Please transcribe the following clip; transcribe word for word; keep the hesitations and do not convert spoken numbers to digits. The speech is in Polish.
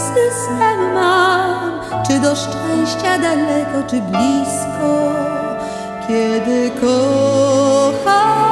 pusty sen mam, czy do szczęścia daleko, czy blisko, kiedy kocham.